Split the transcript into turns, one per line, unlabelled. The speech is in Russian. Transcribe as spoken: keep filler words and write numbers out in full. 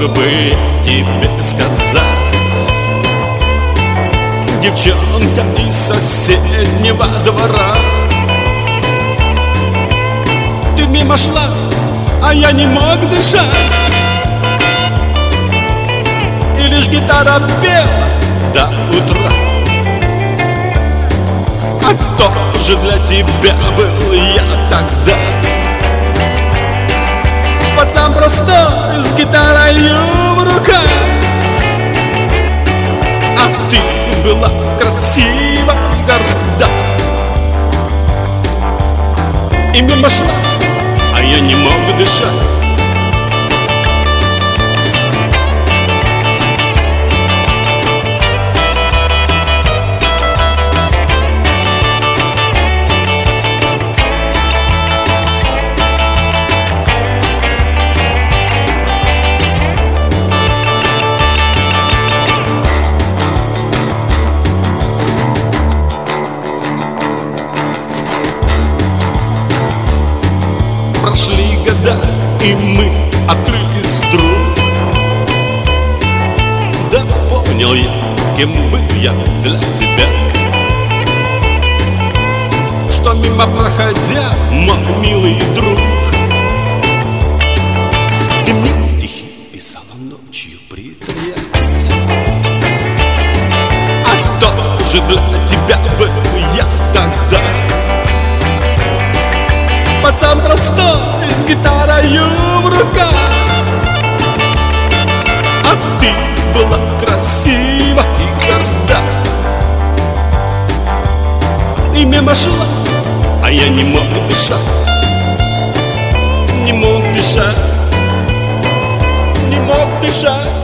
бы тебе сказать, девчонка из соседнего двора. Ты мимо шла, а я не мог дышать, и лишь гитара пела до утра. А кто же для тебя был я тогда? Пацан простой с гитарою в руках, а ты была красива и горда. И мимо шла, а я не мог дышать. Прошли года, и мы открылись вдруг. Да понял я, кем был я для тебя, что мимо проходя, мой милый друг, ты мне стихи писала ночью, притаясь. А кто же для тебя был я тогда? Пацан простой с гитарою в руках, а ты была красива и горда. И мимо шла, а я не мог дышать, не мог дышать, не мог дышать.